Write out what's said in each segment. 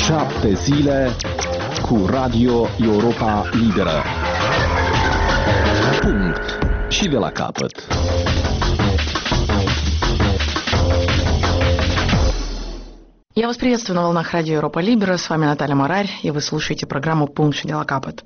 7 zile cu Radio Europa Liberă. Punct. Și de la capăt. Я вас приветствую на волнах Радио Европа Либера. С вами Наталья Марарь, и вы слушаете программу «Пункт и дела капот».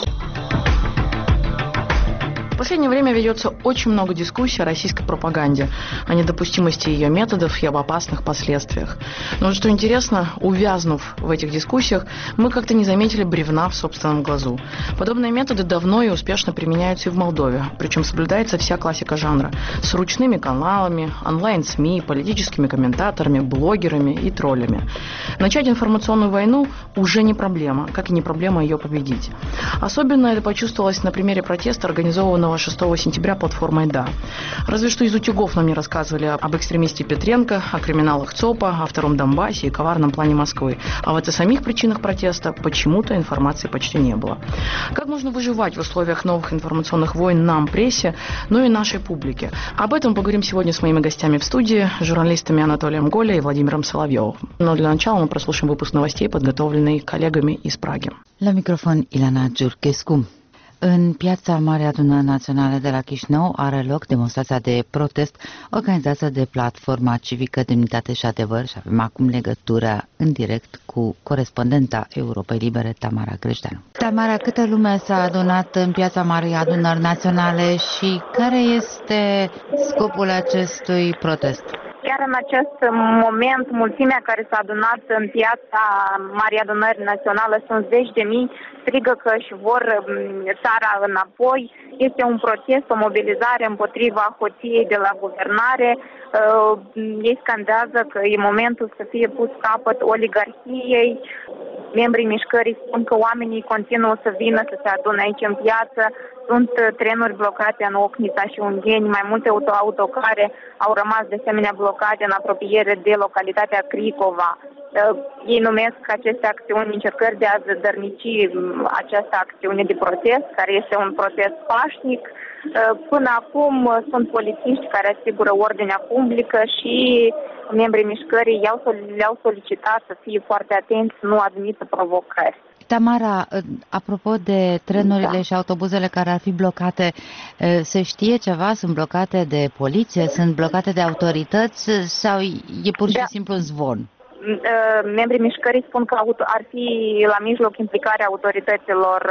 В последнее время ведется очень много дискуссий о российской пропаганде, о недопустимости ее методов и об опасных последствиях. Но что интересно, увязнув в этих дискуссиях, мы как-то не заметили бревна в собственном глазу. Подобные методы давно и успешно применяются и в Молдове, причем соблюдается вся классика жанра, с ручными каналами, онлайн-СМИ, политическими комментаторами, блогерами и троллями. Начать информационную войну уже не проблема, как и не проблема ее победить. Особенно это почувствовалось на примере протеста, организованного 6 сентября платформой «Да». Разве что из утюгов нам не рассказывали об экстремисте Петренко, о криминалах ЦОПа, о втором Донбассе и коварном плане Москвы. А вот о самих причинах протеста почему-то информации почти не было. Как можно выживать в условиях новых информационных войн нам, прессе, но и нашей публике? Об этом поговорим сегодня с моими гостями в студии, журналистами Анатолием Голя и Владимиром Соловьевым. Но для начала мы прослушаем выпуск новостей, подготовленный коллегами из Праги. La microfon Ilana Giurchescu. În piața Mare Adunare Națională de la Chișinău are loc demonstrația de protest organizată de Platforma Civică Demnitate și Adevăr și avem acum legătura în direct cu corespondenta Europei Libere, Tamara Grejdeanu. Tamara, câtă lume s-a adunat în piața Marii Adunări Naționale și care este scopul acestui protest? Chiar în acest moment, mulțimea care s-a adunat în piața Marii Adunări Naționale sunt zeci de mii, strigă că își vor țara înapoi. Este un protest, o mobilizare împotriva hoției de la guvernare. Ei scandează că e momentul să fie pus capăt oligarhiei. Membrii mișcării spun că oamenii continuă să vină să se adune aici în piață. Sunt trenuri blocate în Ocnița și Ungheni, mai multe autocare au rămas de asemenea blocate în apropiere de localitatea Cricova. Ei numesc aceste acțiuni încercări de a zădărnici această acțiune de protest, care este un protest pașnic. Până acum sunt polițiști care asigură ordinea publică și membrii mișcării le-au solicitat să fie foarte atenți, nu admită provocări. Tamara, apropo de trenurile și autobuzele care ar fi blocate, se știe ceva? Sunt blocate de poliție? Sunt blocate de autorități? Sau e pur și simplu un zvon? Membrii mișcării spun că ar fi la mijloc implicarea autorităților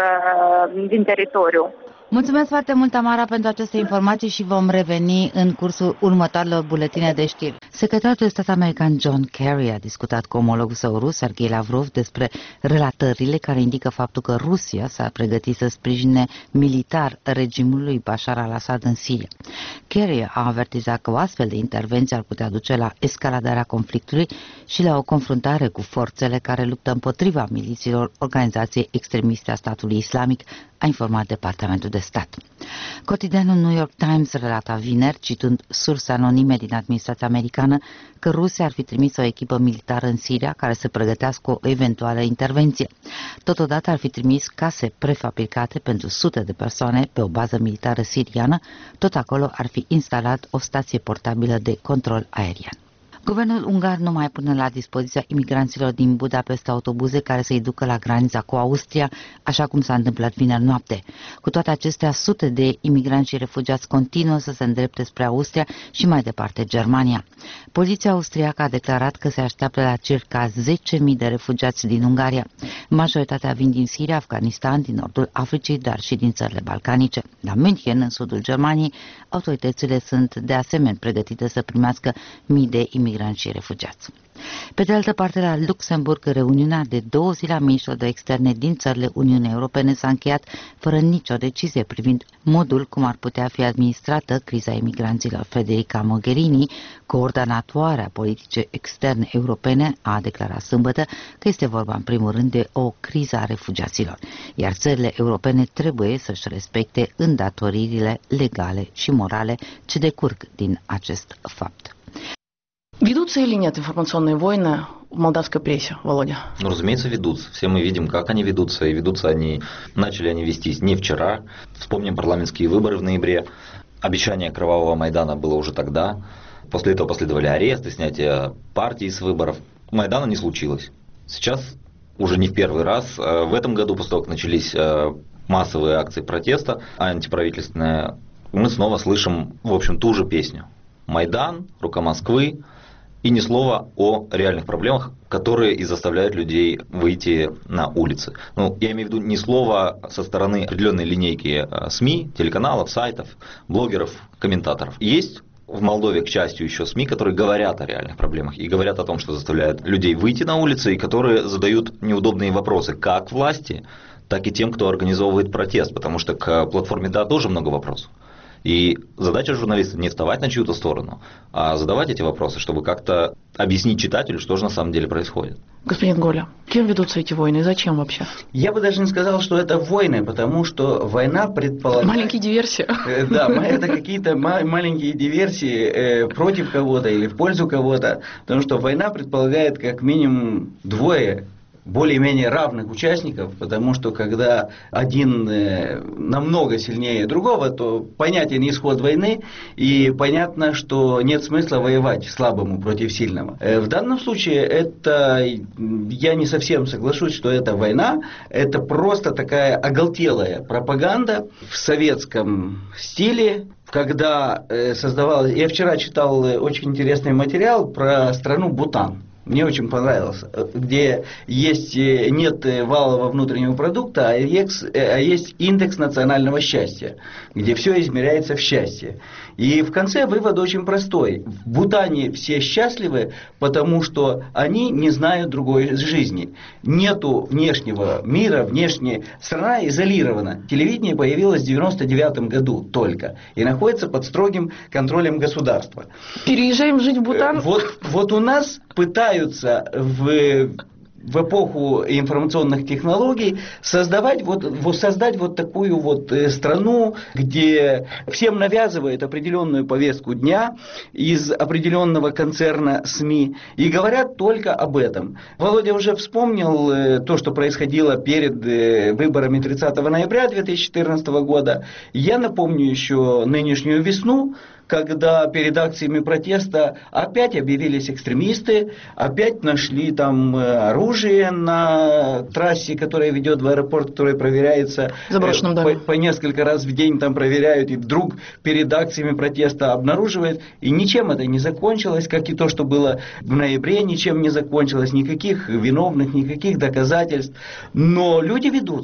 din teritoriu. Mulțumesc foarte mult, Tamara, pentru aceste informații și vom reveni în cursul următoarelor buletine de știri. Secretarul de stat american John Kerry a discutat cu omologul său rus, Sergei Lavrov, despre relatările care indică faptul că Rusia s-a pregătit să sprijine militar regimul lui Bashar al-Assad în Siria. Kerry a avertizat că o astfel de intervenție ar putea duce la escaladarea conflictului și la o confruntare cu forțele care luptă împotriva milițiilor organizației extremiste a statului islamic, a informat Departamentul de Stat. Cotidianul New York Times relata vineri, citând surse anonime din administrația americană, că Rusia ar fi trimis o echipă militară în Siria care să pregătească o eventuală intervenție. Totodată ar fi trimis case prefabricate pentru sute de persoane pe o bază militară siriană, tot acolo ar fi instalat o stație portabilă de control aerian. Guvernul ungar nu mai pune la dispoziția imigranților din Budapesta autobuze care să-i ducă la granița cu Austria, așa cum s-a întâmplat vineri noapte. Cu toate acestea, sute de imigranți și refugiați continuă să se îndrepte spre Austria și mai departe Germania. Poliția austriacă a declarat că se așteaptă la circa 10.000 de refugiați din Ungaria. Majoritatea vin din Siria, Afganistan, din nordul Africii, dar și din țările balcanice. La München, în sudul Germaniei, autoritățile sunt de asemenea pregătite să primească mii de imigranți și refugiați. Pe de altă parte, la Luxemburg, reuniunea de 2 zile a ministrilor de externe din țările Uniunii Europene s-a încheiat fără nicio decizie privind modul cum ar putea fi administrată criza imigranților. Federica Mogherini, coordonatoarea politicii externe europene, a declarat sâmbătă că este vorba în primul rând de o criză a refugiaților, iar țările europene trebuie să-și respecte îndatoririle legale și morale ce decurg din acest fapt. Ведутся или нет информационные войны в молдавской прессе, Володя? Ну, разумеется, ведутся. Все мы видим, как они ведутся. И начали они вестись не вчера. Вспомним парламентские выборы в ноябре. Обещание кровавого Майдана было уже тогда. После этого последовали аресты, снятие партии с выборов. Майдана не случилось. Сейчас уже не в первый раз. В этом году, после того, как начались массовые акции протеста, антиправительственные, мы снова слышим, в общем, ту же песню. Майдан, рука Москвы, и ни слова о реальных проблемах, которые и заставляют людей выйти на улицы. Ну, я имею в виду ни слова со стороны определенной линейки СМИ, телеканалов, сайтов, блогеров, комментаторов. Есть в Молдове, к счастью, еще СМИ, которые говорят о реальных проблемах и говорят о том, что заставляют людей выйти на улицы, и которые задают неудобные вопросы как власти, так и тем, кто организовывает протест, потому что к платформе «Да» тоже много вопросов. И задача журналиста не вставать на чью-то сторону, а задавать эти вопросы, чтобы как-то объяснить читателю, что же на самом деле происходит. Господин Голя, кем ведутся эти войны и зачем вообще? Я бы даже не сказал, что это войны, потому что война предполагает... Маленькие диверсии. Да, это какие-то маленькие диверсии против кого-то или в пользу кого-то, потому что война предполагает как минимум двое более-менее равных участников, потому что когда один намного сильнее другого, то понятен исход войны, и понятно, что нет смысла воевать слабому против сильного. В данном случае это, я не совсем соглашусь, что это война, это просто такая оголтелая пропаганда в советском стиле, когда создавалась... Я вчера читал очень интересный материал про страну Бутан. Мне очень понравился, где нет валового внутреннего продукта, а есть индекс национального счастья, где все измеряется в счастье. И в конце вывод очень простой. В Бутане все счастливы, потому что они не знают другой жизни. Нету внешнего мира, страна изолирована. Телевидение появилось в 1999 году только и находится под строгим контролем государства. Переезжаем жить в Бутан? Вот у нас пытаются в эпоху информационных технологий создать вот такую вот страну, где всем навязывают определенную повестку дня из определенного концерна СМИ и говорят только об этом. Володя уже вспомнил то, что происходило перед выборами 30 ноября 2014 года. Я напомню еще нынешнюю весну, когда перед акциями протеста опять объявились экстремисты, опять нашли там оружие на трассе, которая ведет в аэропорт, которая проверяется по несколько раз в день, там проверяют, и вдруг перед акциями протеста обнаруживают, и ничем это не закончилось, как и то, что было в ноябре, ничем не закончилось, никаких виновных, никаких доказательств, но люди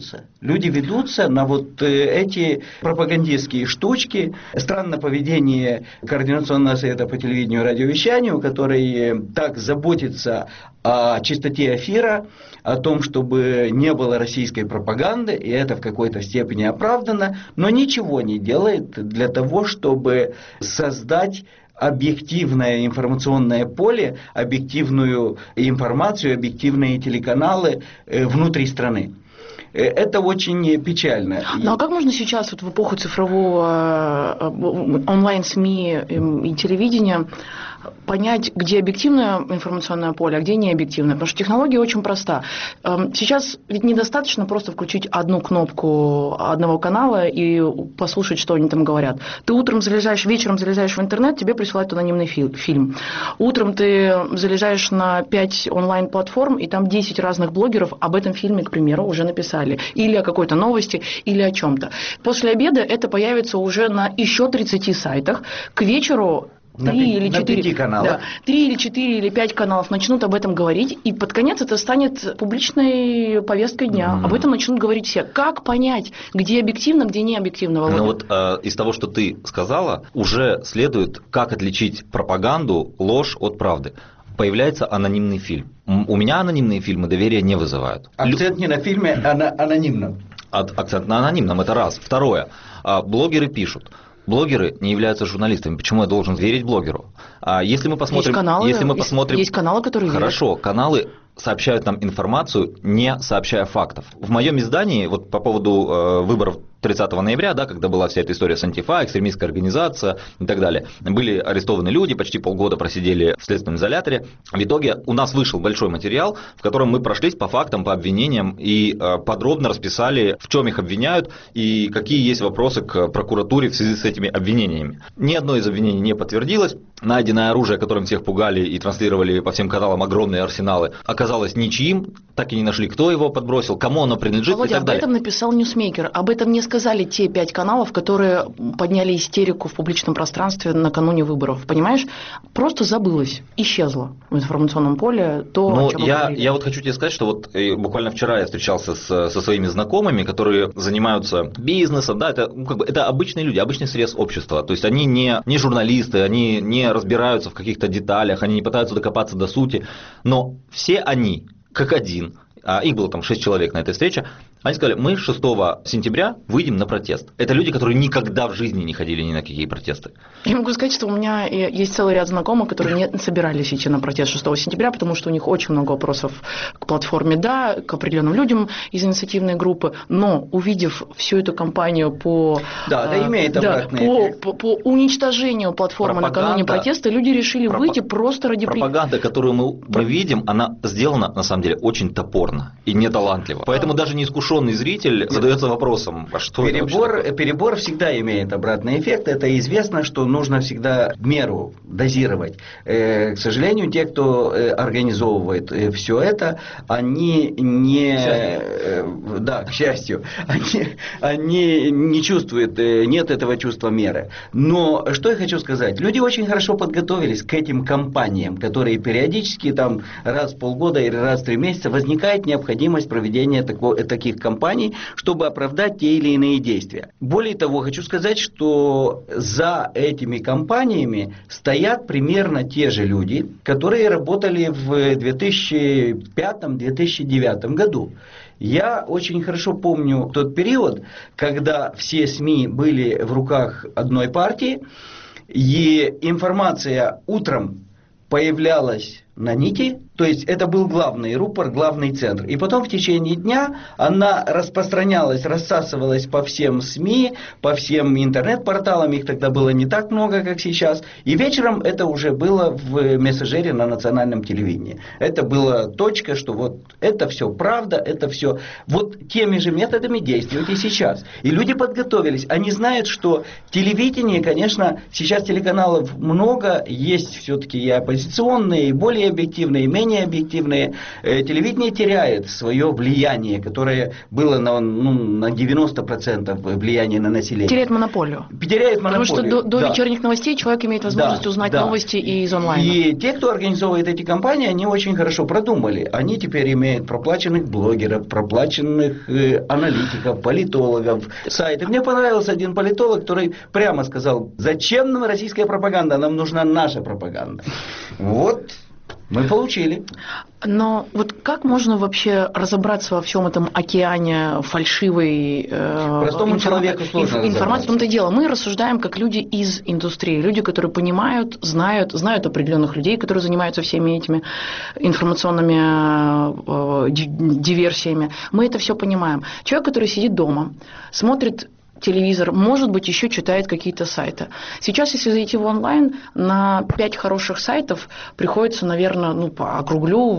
ведутся на вот эти пропагандистские штучки, странное поведение Координационного совета по телевидению и радиовещанию, который так заботится о чистоте эфира, о том, чтобы не было российской пропаганды, и это в какой-то степени оправдано, но ничего не делает для того, чтобы создать объективное информационное поле, объективную информацию, объективные телеканалы внутри страны. Это очень печально. Ну а как можно сейчас вот в эпоху цифрового онлайн-СМИ и телевидения понять, где объективное информационное поле, а где необъективное? Потому что технология очень проста. Сейчас ведь недостаточно просто включить одну кнопку одного канала и послушать, что они там говорят. Ты вечером залезаешь в интернет, тебе присылают анонимный фильм. Утром ты залезаешь на 5 онлайн-платформ, и там 10 разных блогеров об этом фильме, к примеру, уже написали. Или о какой-то новости, или о чем-то. После обеда это появится уже на еще 30 сайтах. К вечеру 3 или 4 каналов. 3 или 4 или 5 каналов начнут об этом говорить, и под конец это станет публичной повесткой дня. Об этом начнут говорить все. Как понять, где объективно, где не объективно, Володя? Ну вот из того, что ты сказала, уже следует, как отличить пропаганду, ложь от правды. Появляется анонимный фильм. У меня анонимные фильмы доверия не вызывают. Акцент не на фильме, а на анонимном. Акцент на анонимном, это раз. Второе. Блогеры пишут. Блогеры не являются журналистами. Почему я должен верить блогеру? Если мы посмотрим... Есть каналы, которые Хорошо, верят. Каналы сообщают нам информацию, не сообщая фактов. В моем издании, вот по поводу выборов 30 ноября, да, когда была вся эта история с Антифа, экстремистская организация и так далее. Были арестованы люди, почти полгода просидели в следственном изоляторе. В итоге у нас вышел большой материал, в котором мы прошлись по фактам, по обвинениям и подробно расписали, в чем их обвиняют и какие есть вопросы к прокуратуре в связи с этими обвинениями. Ни одно из обвинений не подтвердилось. Найденное оружие, которым всех пугали и транслировали по всем каналам огромные арсеналы, оказалось ничьим, так и не нашли, кто его подбросил, кому оно принадлежит, Володя, и так далее. об этом написал Ньюсмейкер. Об этом не сказали те 5 каналов, которые подняли истерику в публичном пространстве накануне выборов. Понимаешь? Просто забылось, исчезло в информационном поле то, о чем мы говорили. Я вот хочу тебе сказать, что вот буквально вчера я встречался со своими знакомыми, которые занимаются бизнесом, да, это обычные люди, обычный срез общества. То есть они не журналисты, они не разбираются в каких-то деталях, они не пытаются докопаться до сути, но все они, как один, а их было там 6 человек на этой встрече, они сказали, мы 6 сентября выйдем на протест. Это люди, которые никогда в жизни не ходили ни на какие протесты. Я могу сказать, что у меня есть целый ряд знакомых, которые не собирались идти на протест 6 сентября, потому что у них очень много вопросов к платформе «Да», к определенным людям из инициативной группы, но увидев всю эту кампанию по уничтожению платформы накануне протеста, люди решили выйти просто ради... Пропаганда, которую мы видим, она сделана, на самом деле, очень топорно и неталантливо. Поэтому даже неискушенный зритель задается вопросом, а что перебор всегда имеет обратный эффект. Это известно, что нужно всегда в меру дозировать. К сожалению, те, кто организовывает все это, они не... к счастью, они не чувствуют, нет этого чувства меры. Но что я хочу сказать? Люди очень хорошо подготовились к этим кампаниям, которые периодически там раз в полгода или раз в 3 месяца возникает необходимость проведения таких кампаний, чтобы оправдать те или иные действия. Более того, хочу сказать, что за этими кампаниями стоят примерно те же люди, которые работали в 2005-2009 году. Я очень хорошо помню тот период, когда все СМИ были в руках одной партии, и информация утром появлялась на нити, то есть это был главный рупор, главный центр. И потом в течение дня она распространялась, рассасывалась по всем СМИ, по всем интернет-порталам, их тогда было не так много, как сейчас. И вечером это уже было в мессенджере на национальном телевидении. Это была точка, что вот это все правда, это все вот теми же методами действует и сейчас. И люди подготовились. Они знают, что телевидение, конечно, сейчас телеканалов много, есть все-таки и оппозиционные, и более объективные, и менее объективные. Телевидение теряет свое влияние, которое было на 90% влияния на население. Теряет монополию. Потому что до вечерних новостей человек имеет возможность узнать новости и из онлайна. И те, кто организовывает эти кампании, они очень хорошо продумали. Они теперь имеют проплаченных блогеров, проплаченных аналитиков, политологов, сайты. Мне понравился один политолог, который прямо сказал, зачем нам российская пропаганда, нам нужна наша пропаганда. Вот. Мы получили. Но вот как можно вообще разобраться во всем этом океане фальшивой простому человеку сложно информации? В том-то и дело. Мы рассуждаем как люди из индустрии, люди, которые понимают, знают определенных людей, которые занимаются всеми этими информационными диверсиями. Мы это все понимаем. Человек, который сидит дома, смотрит телевизор, может быть, еще читает какие-то сайты. Сейчас, если зайти в онлайн, на 5 хороших сайтов приходится, наверное, округлю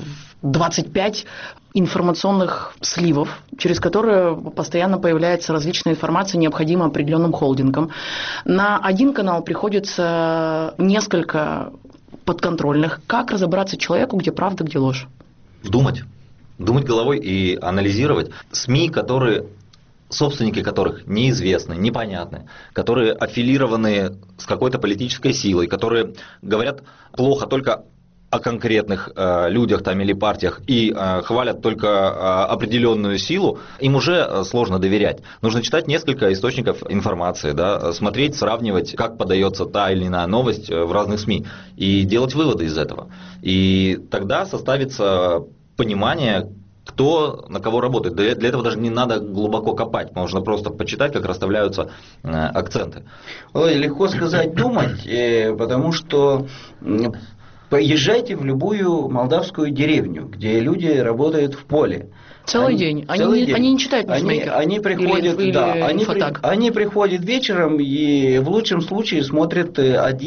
25 информационных сливов, через которые постоянно появляется различная информация, необходимая определенным холдингам. На один канал приходится несколько подконтрольных. Как разобраться человеку, где правда, где ложь? Думать головой и анализировать. СМИ, собственники которых неизвестны, непонятны, которые аффилированы с какой-то политической силой, которые говорят плохо только о конкретных людях там, или партиях и хвалят только определенную силу, им уже сложно доверять. Нужно читать несколько источников информации, да, смотреть, сравнивать, как подается та или иная новость в разных СМИ и делать выводы из этого. И тогда составится понимание, кто на кого работает. Для этого даже не надо глубоко копать, можно просто почитать, как расставляются акценты. Легко сказать думать, потому что Поезжайте в любую молдавскую деревню, где люди работают в поле. Целый день. Они не читают ньюсмейкер. Они приходят, они приходят вечером и в лучшем случае смотрят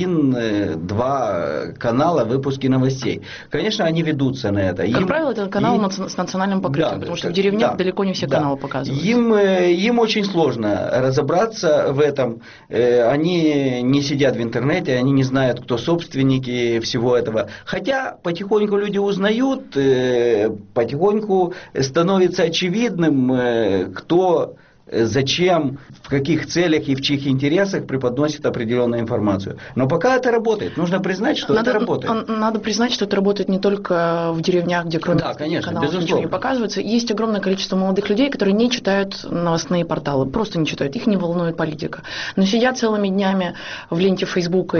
1-2 канала выпуски новостей. Конечно, они ведутся на это. Как правило, это канал с национальным покрытием, потому что в деревнях далеко не все каналы показывают. Им очень сложно разобраться в этом. Они не сидят в интернете, они не знают, кто собственники всего этого. Хотя потихоньку люди узнают, потихоньку становится очевидным, кто, зачем, в каких целях и в чьих интересах преподносит определенную информацию. Но пока это работает. Нужно признать, что это работает. Надо признать, что это работает не только в деревнях, где кроме каналов ничего не показывается. Есть огромное количество молодых людей, которые не читают новостные порталы. Просто не читают. Их не волнует политика. Но сидят целыми днями в ленте Фейсбука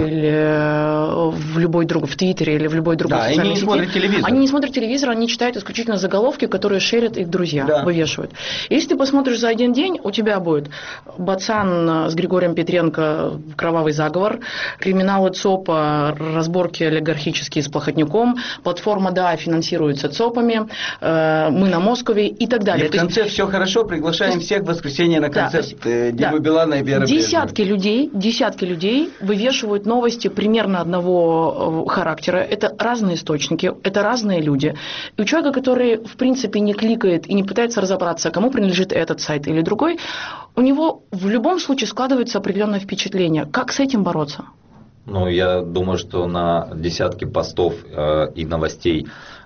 или в любой другой, в Твиттере или в любой другой социальной сети. Они не смотрят телевизор. Они не смотрят телевизор, они читают исключительно заголовки, которые шерят их друзья, вывешивают. Если ты посмотришь за один день, у тебя будет Бацан с Григорием Петренко «Кровавый заговор», криминалы ЦОПа, разборки олигархические с Плохотнюком, платформа «Да» финансируется ЦОПами, мы на Москове и так далее. И в конце все хорошо, приглашаем всех в воскресенье на концерт Димы Билана и Веры Брежневой. Десятки людей вывешивают новости примерно одного характера. Это разные источники, это разные люди. И у человека, который в принципе не кликает и не пытается разобраться, кому принадлежит этот сайт или другой, у него в любом случае складывается определенное впечатление. Как с этим бороться? Я думаю, что на десятки постов и новостей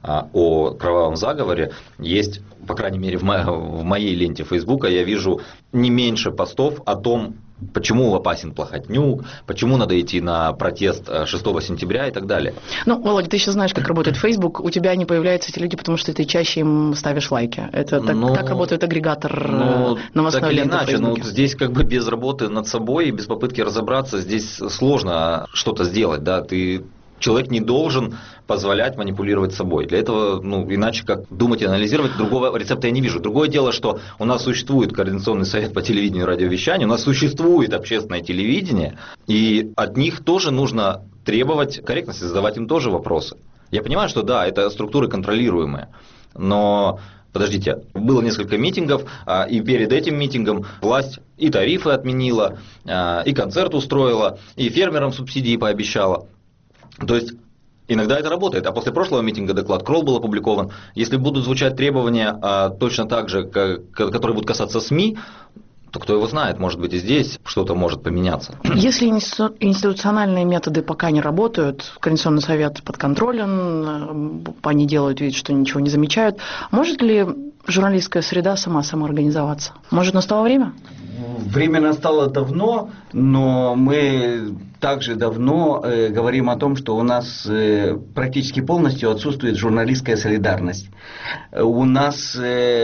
о кровавом заговоре есть, по крайней мере, в моей ленте Фейсбука я вижу не меньше постов о том, почему опасен Плохотнюк, почему надо идти на протест 6 сентября и так далее. Володя, ты сейчас знаешь, как работает Facebook. У тебя не появляются эти люди, потому что ты чаще им ставишь лайки. Это так работает агрегатор новостной ленты в Фейсбуке. Здесь без работы над собой и без попытки разобраться, здесь сложно что-то сделать. Да? Человек не должен позволять манипулировать собой. Для этого, иначе как думать и анализировать, другого рецепта я не вижу. Другое дело, что у нас существует Координационный совет по телевидению и радиовещанию, у нас существует общественное телевидение, и от них тоже нужно требовать корректности, задавать им тоже вопросы. Я понимаю, что да, это структуры контролируемые, но... Подождите, было несколько митингов, и перед этим митингом власть и тарифы отменила, и концерт устроила, и фермерам субсидии пообещала. То есть иногда это работает. А после прошлого митинга доклад Кролл был опубликован. Если будут звучать требования точно так же, которые будут касаться СМИ, то кто его знает, может быть и здесь что-то может поменяться. Если институциональные методы пока не работают, Координационный совет подконтролен, они делают вид, что ничего не замечают, может ли журналистская среда сама самоорганизоваться? Может, настало время? Время настало давно, но мы также давно говорим о том, что у нас практически полностью отсутствует журналистская солидарность. У нас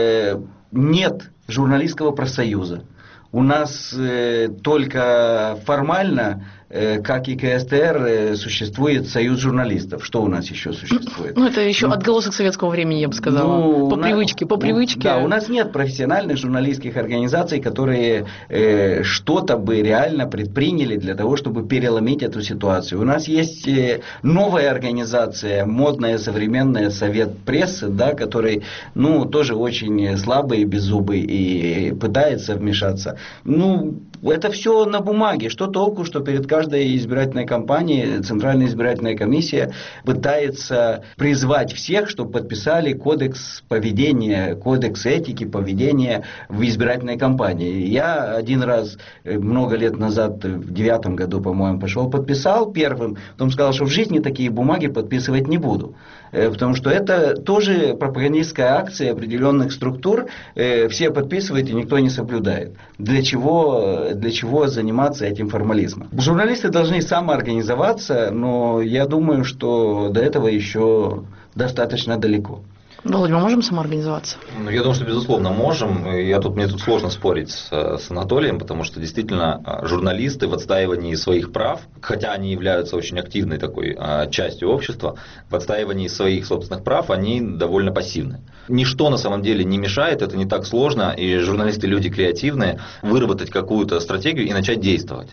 нет журналистского профсоюза. У нас только формально, как и КСТР, существует союз журналистов. Что у нас еще существует? Это еще отголосок советского времени, я бы сказала. По привычке. Да, у нас нет профессиональных журналистских организаций, которые что-то бы реально предприняли для того, чтобы переломить эту ситуацию. У нас есть новая организация, модная, современная, Совет прессы, да, который, тоже очень слабый и беззубый и пытается вмешаться. Это все на бумаге. Что толку, что перед каждой избирательной кампанией Центральная избирательная комиссия пытается призвать всех, чтобы подписали кодекс поведения, кодекс этики поведения в избирательной кампании. Я один раз, много лет назад, в 2009 году, по-моему, пошел, подписал первым, потом сказал, что в жизни такие бумаги подписывать не буду. Потому что это тоже пропагандистская акция определенных структур, все подписывают и никто не соблюдает. Для чего заниматься этим формализмом? Журналисты должны самоорганизоваться, но я думаю, что до этого еще достаточно далеко. Володя, мы можем самоорганизоваться? Я думаю, что безусловно можем. Мне тут сложно спорить с Анатолием, потому что действительно журналисты в отстаивании своих прав, хотя они являются очень активной такой частью общества, в отстаивании своих собственных прав они довольно пассивны. Ничто на самом деле не мешает, это не так сложно, и журналисты люди креативные, выработать какую-то стратегию и начать действовать.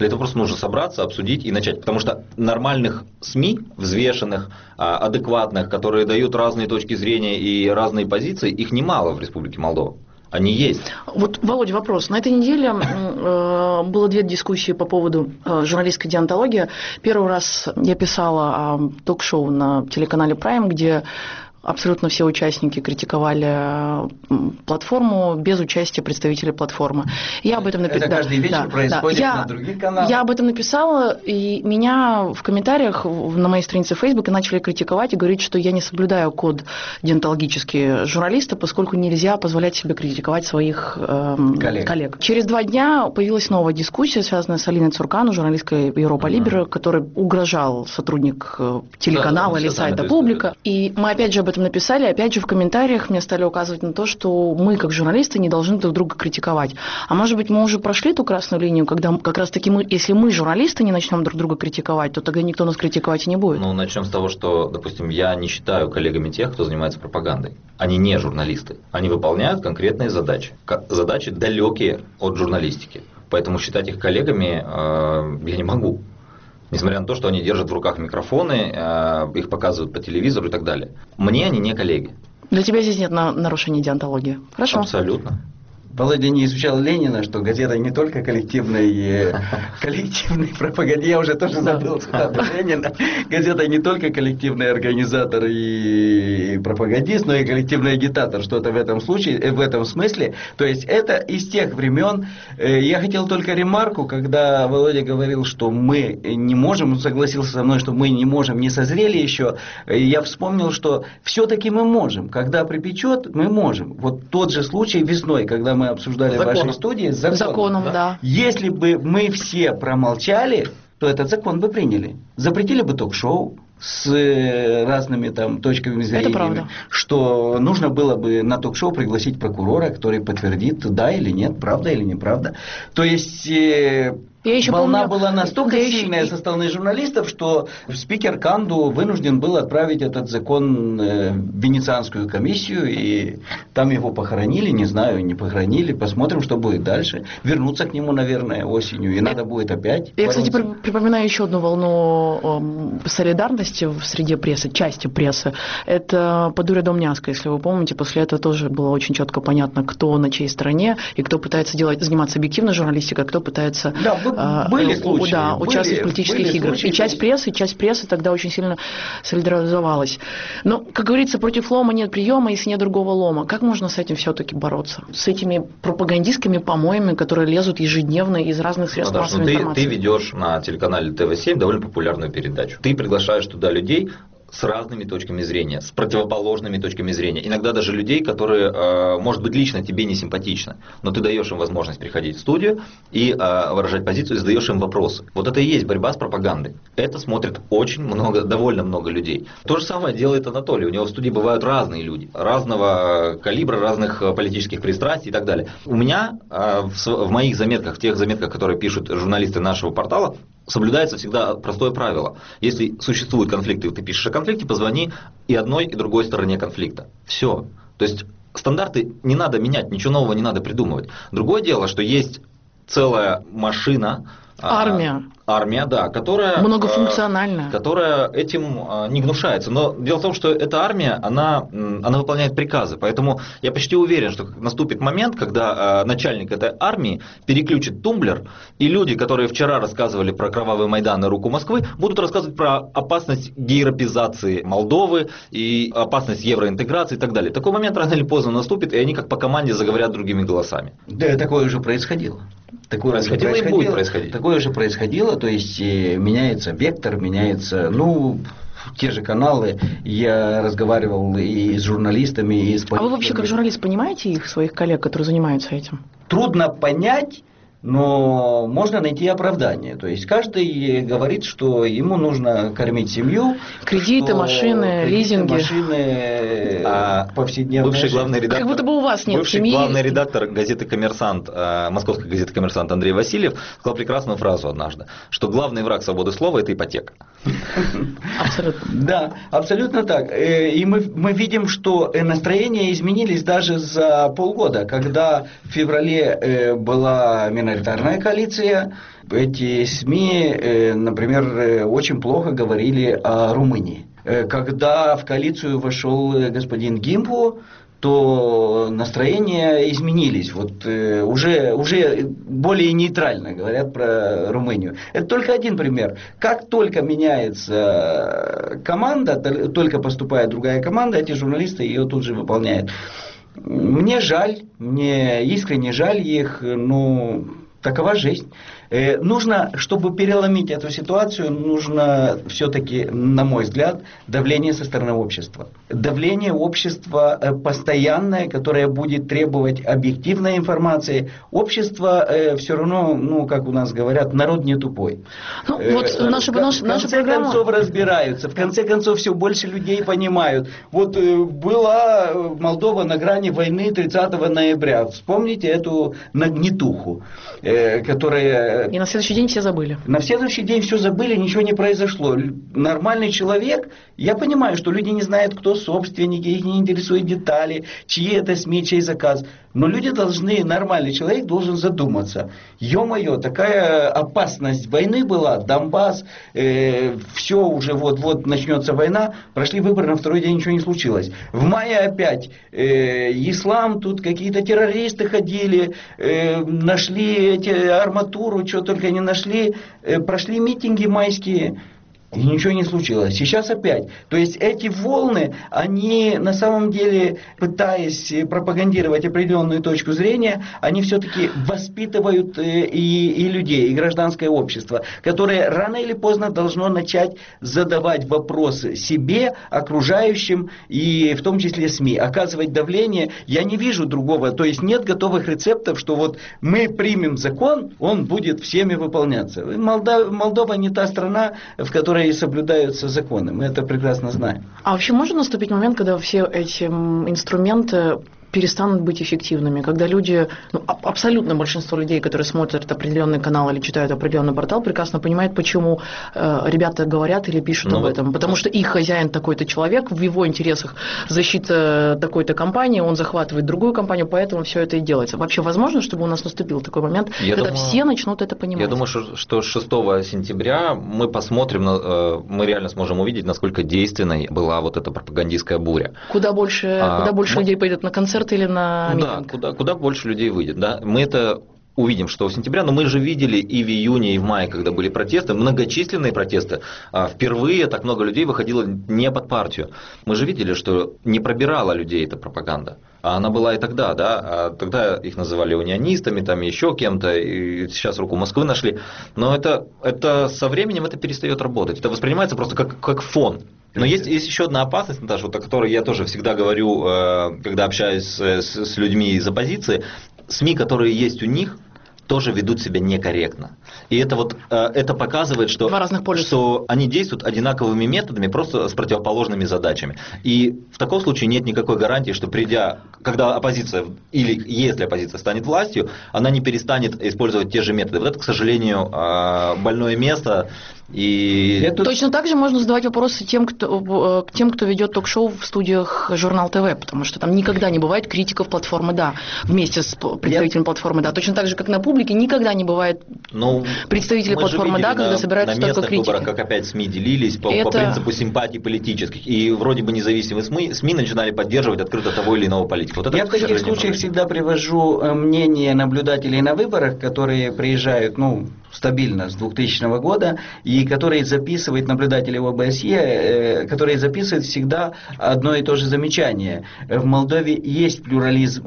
Для этого просто нужно собраться, обсудить и начать. Потому что нормальных СМИ, взвешенных, адекватных, которые дают разные точки зрения и разные позиции, их немало в Республике Молдова. Они есть. Вот, Володя, вопрос. На этой неделе было 2 дискуссии по поводу журналистской деонтологии. Первый раз я писала ток-шоу на телеканале Prime, где абсолютно все участники критиковали платформу без участия представителей платформы. Я об этом написала. Это каждый вечер происходит на других каналах. Я об этом написала, и меня в комментариях на моей странице в Facebook начали критиковать и говорить, что я не соблюдаю код деонтологический журналиста, поскольку нельзя позволять себе критиковать своих коллег. Через 2 дня появилась новая дискуссия, связанная с Алиной Цуркану, журналисткой Европа Либера, который угрожал сотрудник телеканала или сайта «Публика». И мы опять же об этом написали, опять же в комментариях мне стали указывать на то, что мы, как журналисты, не должны друг друга критиковать. А может быть, мы уже прошли ту красную линию, когда как раз-таки если мы, журналисты, не начнем друг друга критиковать, то тогда никто нас критиковать и не будет. Ну, начнем с того, что, допустим, я не считаю коллегами тех, кто занимается пропагандой. Они не журналисты. Они выполняют конкретные задачи. Задачи далекие от журналистики. Поэтому считать их коллегами я не могу. Несмотря на то, что они держат в руках микрофоны, их показывают по телевизору и так далее. Мне они не коллеги. Для тебя здесь нет нарушения деонтологии. Хорошо. Абсолютно. Володя не изучал Ленина, что газета не только коллективный пропагандист, я уже тоже забыл цитату Ленина, газета не только коллективный организатор и пропагандист, но и коллективный агитатор, что-то в этом случае, в этом смысле, то есть это из тех времен. Я хотел только ремарку, когда Володя говорил, что мы не можем, он согласился со мной, что мы не можем, не созрели еще, я вспомнил, что все-таки мы можем, когда припечет, мы можем. Вот тот же случай весной, когда мы обсуждали в вашей студии с законом. Да. Если бы мы все промолчали, то этот закон бы приняли. Запретили бы ток-шоу с разными там точками зрения, что нужно было бы на ток-шоу пригласить прокурора, который подтвердит, да или нет, правда или неправда. То есть волна была настолько сильная со стороны журналистов, что спикер Канду вынужден был отправить этот закон в Венецианскую комиссию, и там его похоронили, не знаю, не похоронили, посмотрим, что будет дальше. Вернуться к нему, наверное, осенью, и надо будет опять Я, кстати, припоминаю еще одну волну солидарности в среде прессы, части прессы. Это Падуря Домняска, если вы помните, после этого тоже было очень четко понятно, кто на чьей стороне, и кто пытается заниматься объективной журналистикой, а кто пытается... Были случаи, участвовать в политических играх. И часть прессы тогда очень сильно солидаризовалась. Но, как говорится, против лома нет приема, если нет другого лома. Как можно с этим все-таки бороться? С этими пропагандистскими помоями, которые лезут ежедневно из разных средств массовой информации? Ты ведешь на телеканале ТВ-7 довольно популярную передачу. Ты приглашаешь туда людей с разными точками зрения, с противоположными точками зрения. Иногда даже людей, которые, может быть, лично тебе не симпатичны, но ты даешь им возможность приходить в студию и выражать позицию, и задаешь им вопросы. Вот это и есть борьба с пропагандой. Это смотрит очень много, довольно много людей. То же самое делает Анатолий. У него в студии бывают разные люди, разного калибра, разных политических пристрастий и так далее. У меня в моих заметках, в тех заметках, которые пишут журналисты нашего портала, соблюдается всегда простое правило. Если существуют конфликты, и ты пишешь о конфликте, позвони и одной, и другой стороне конфликта. Все. То есть стандарты не надо менять, ничего нового не надо придумывать. Другое дело, что есть целая машина, армия, да, которая многофункциональная, которая этим не гнушается. Но дело в том, что эта армия, она выполняет приказы. Поэтому я почти уверен, что наступит момент, когда начальник этой армии переключит тумблер, и люди, которые вчера рассказывали про кровавый Майдан и руку Москвы, будут рассказывать про опасность гейропизации Молдовы и опасность евроинтеграции и так далее. Такой момент рано или поздно наступит, и они как по команде заговорят другими голосами. Да, такое уже происходило. Такое уже происходило, то есть меняется вектор, меняется, те же каналы. Я разговаривал и с журналистами, и с политиками. А вы вообще как журналист понимаете их, своих коллег, которые занимаются этим? Трудно понять, но можно найти оправдание. То есть каждый говорит, что ему нужно кормить семью. Кредиты, машины, лизинги. Повседневная бывший главный редактор, как будто бы у вас нет бывший семьи. главный редактор газеты «Коммерсант», московской газеты «Коммерсант» Андрей Васильев сказал прекрасную фразу однажды, что главный враг свободы слова – это ипотека. Абсолютно. Да, абсолютно так. И мы видим, что настроения изменились даже за полгода. Когда в феврале была миноритарная коалиция, эти СМИ, например, очень плохо говорили о Румынии. Когда в коалицию вошел господин Гимпу, то настроения изменились. Вот уже более нейтрально говорят про Румынию. Это только один пример. Как только меняется команда, только поступает другая команда, эти журналисты ее тут же выполняют. Мне жаль, мне искренне жаль их, такова жизнь. Нужно, чтобы переломить эту ситуацию, нужно все-таки, на мой взгляд, давление со стороны общества. Давление общества постоянное, которое будет требовать объективной информации. Общество все равно, как у нас говорят, народ не тупой. В конце концов разбираются, в конце концов все больше людей понимают. Вот была Молдова на грани войны 30 ноября. Вспомните эту нагнетуху, которая... И на следующий день все забыли. На следующий день все забыли, ничего не произошло. Нормальный человек, я понимаю, что люди не знают, кто собственники, их не интересуют детали, чьи это СМИ, чей заказ. Но люди должны, нормальный человек должен задуматься. Ё-моё, такая опасность войны была, Донбасс, все уже вот начнется война, прошли выборы, на второй день ничего не случилось. В мае опять ислам, тут какие-то террористы ходили, нашли арматуру, что только не нашли, прошли митинги майские. И ничего не случилось. Сейчас опять. То есть эти волны, они на самом деле, пытаясь пропагандировать определенную точку зрения, они все-таки воспитывают и людей, и гражданское общество, которое рано или поздно должно начать задавать вопросы себе, окружающим, и в том числе СМИ, оказывать давление. Я не вижу другого. То есть нет готовых рецептов, что вот мы примем закон, он будет всеми выполняться. Молдова не та страна, в которой соблюдаются законы. Мы это прекрасно знаем. А вообще может наступить момент, когда все эти инструменты перестанут быть эффективными, когда люди, абсолютное большинство людей, которые смотрят определенный канал или читают определенный портал, прекрасно понимают, почему ребята говорят или пишут об этом. Потому что их хозяин такой-то человек, в его интересах защита такой-то компании, он захватывает другую компанию, поэтому все это и делается. Вообще возможно, чтобы у нас наступил такой момент, все начнут это понимать? Я думаю, что 6 сентября мы посмотрим, мы реально сможем увидеть, насколько действенной была вот эта пропагандистская буря. Куда больше людей пойдет на концерт или на митинг? Да, куда больше людей выйдет. Да? Мы это увидим 6 сентября, но мы же видели и в июне, и в мае, когда были протесты, многочисленные протесты, впервые так много людей выходило не под партию. Мы же видели, что не пробирала людей эта пропаганда. А она была и тогда, да, тогда их называли унионистами, там еще кем-то, и сейчас руку Москвы нашли. Но это со временем это перестает работать. Это воспринимается просто как фон. Но есть еще одна опасность, Наташа, о которой я тоже всегда говорю, когда общаюсь с людьми из оппозиции. СМИ, которые есть у них, тоже ведут себя некорректно. И это показывает, что они действуют одинаковыми методами, просто с противоположными задачами. И в таком случае нет никакой гарантии, что когда оппозиция, или если оппозиция станет властью, она не перестанет использовать те же методы. Вот это, к сожалению, больное место. Точно так же можно задавать вопросы тем, кто ведет ток-шоу в студиях Журнал ТВ, потому что там никогда не бывает критиков платформы «Да» вместе с представителями платформы «Да». Точно так же, как на публике, никогда не бывает представителей платформы «Да», когда собираются только критики. На местных выборах, как опять СМИ делились по принципу симпатий политических, и вроде бы независимые СМИ начинали поддерживать открыто того или иного политика. Я в таких случаях всегда привожу мнение наблюдателей на выборах, которые приезжают, стабильно с 2000 года, и которые записывают наблюдатели ОБСЕ, которые записывают всегда одно и то же замечание. В Молдове есть плюрализм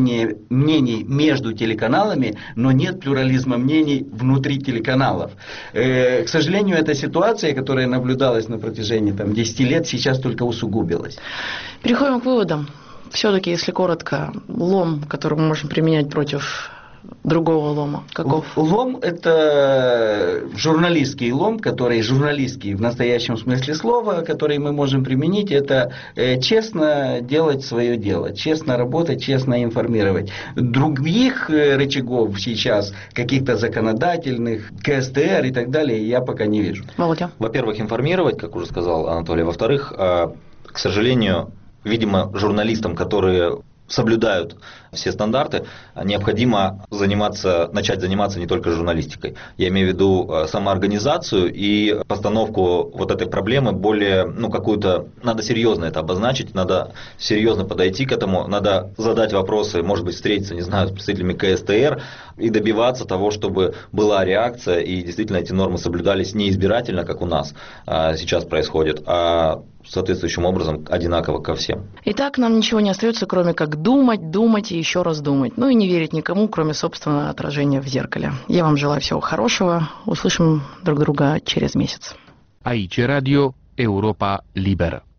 мнений между телеканалами, но нет плюрализма мнений внутри телеканалов. К сожалению, эта ситуация, которая наблюдалась на протяжении 10 лет, сейчас только усугубилась. Переходим к выводам. Все-таки, если коротко, лом, который мы можем применять против другого лома? Каков? Лом – это журналистский лом, журналистский в настоящем смысле слова, который мы можем применить, это честно делать свое дело, честно работать, честно информировать. Других рычагов сейчас, каких-то законодательных, КСТР и так далее, я пока не вижу. Володя? Во-первых, информировать, как уже сказал Анатолий. Во-вторых, к сожалению, видимо, журналистам, которые соблюдают все стандарты, необходимо начать заниматься не только журналистикой. Я имею в виду самоорганизацию и постановку вот этой проблемы более, какую-то, надо серьезно это обозначить, надо серьезно подойти к этому, надо задать вопросы, может быть, встретиться, не знаю, с представителями КСТР и добиваться того, чтобы была реакция и действительно эти нормы соблюдались не избирательно, как у нас сейчас происходит, а соответствующим образом одинаково ко всем. Итак, нам ничего не остается, кроме как думать и еще раз думать. И не верить никому, кроме собственного отражения в зеркале. Я вам желаю всего хорошего. Услышим друг друга через месяц. Aici Radio Europa Liberă.